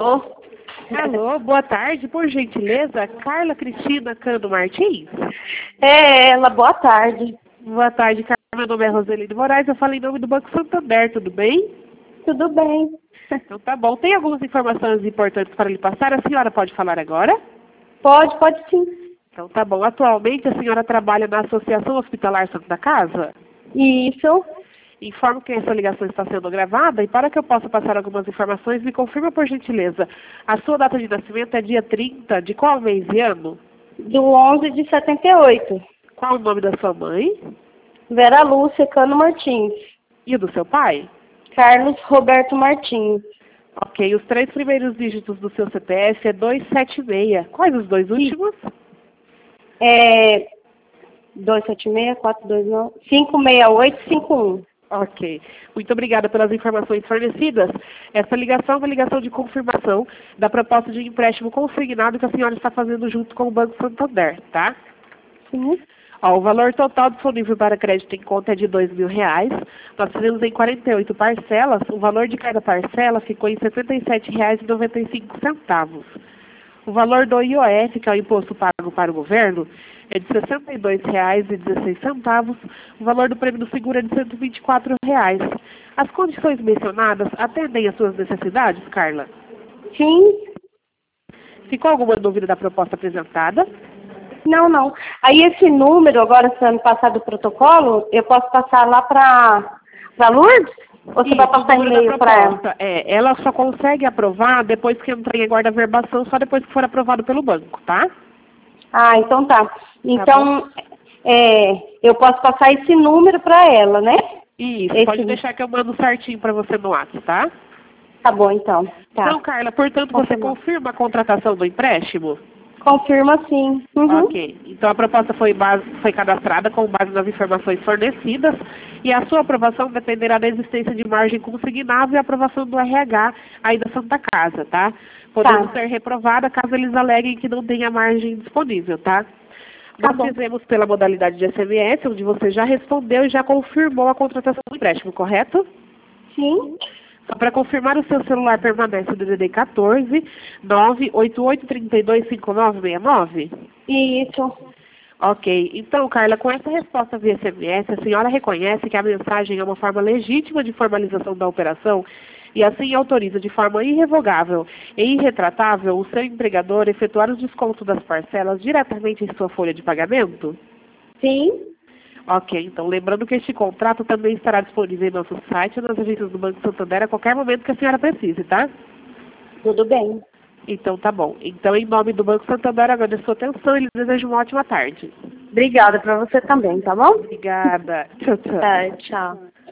Alô? Alô, boa tarde, por gentileza, Carla Cristina Cano Martins? É ela, boa tarde. Boa tarde, Carla. Meu nome é Roselino Moraes, eu falo em nome do Banco Santander, tudo bem? Tudo bem. Então tá bom. Tem algumas informações importantes para lhe passar, a senhora pode falar agora? Pode sim. Então tá bom. Atualmente a senhora trabalha na Associação Hospitalar Santa Casa? Isso. Informo que essa ligação está sendo gravada e para que eu possa passar algumas informações, me confirma por gentileza. A sua data de nascimento é dia 30 de qual mês e ano? Do 11 de 78. Qual o nome da sua mãe? Vera Lúcia Cano Martins. E o do seu pai? Carlos Roberto Martins. Ok, os 3 primeiros dígitos do seu CPF é 276. Quais os 2 últimos? 276, 429, 56851. Ok. Muito obrigada pelas informações fornecidas. Essa ligação é uma ligação de confirmação da proposta de empréstimo consignado que a senhora está fazendo junto com o Banco Santander, tá? Sim. Ó, o valor total disponível para crédito em conta é de R$2.000. Nós fizemos em 48 parcelas. O valor de cada parcela ficou em R$ 77,95. O valor do IOF, que é o imposto pago para o governo, é de R$ 62,16. O valor do prêmio do seguro é de R$ 124. As condições mencionadas atendem às suas necessidades, Carla? Sim. Ficou alguma dúvida da proposta apresentada? Não. Aí esse número, agora se me passar do protocolo, eu posso passar lá para Lourdes? Ou você vai passar e-mail para ela? Ela só consegue aprovar depois que entrar em aguarda verbação, só depois que for aprovado pelo banco, tá? Ah, então tá. Então, eu posso passar esse número para ela, né? Isso, pode deixar que eu mando certinho para você no WhatsApp, tá? Tá bom, então. Tá. Então, Carla, portanto, você confirma a contratação do empréstimo? Confirma sim. Uhum. Ok. Então, a proposta foi cadastrada com base nas informações fornecidas e a sua aprovação dependerá da existência de margem consignável e aprovação do RH aí da Santa Casa, tá? Podendo ser reprovada caso eles aleguem que não tenha margem disponível, tá? Nós fizemos pela modalidade de SMS, onde você já respondeu e já confirmou a contratação do empréstimo, correto? Sim. Só para confirmar, o seu celular permanece o DDD 14 988325969? Isso. Ok. Então, Carla, com essa resposta via SMS, a senhora reconhece que a mensagem é uma forma legítima de formalização da operação e assim autoriza de forma irrevogável e irretratável o seu empregador efetuar o desconto das parcelas diretamente em sua folha de pagamento? Sim. Ok, então lembrando que este contrato também estará disponível em nosso site e nas agências do Banco Santander a qualquer momento que a senhora precise, tá? Tudo bem. Então tá bom. Então, em nome do Banco Santander, agradeço a sua atenção e lhe desejo uma ótima tarde. Obrigada para você também, tá bom? Obrigada. Tchau, tchau. Tá, tchau.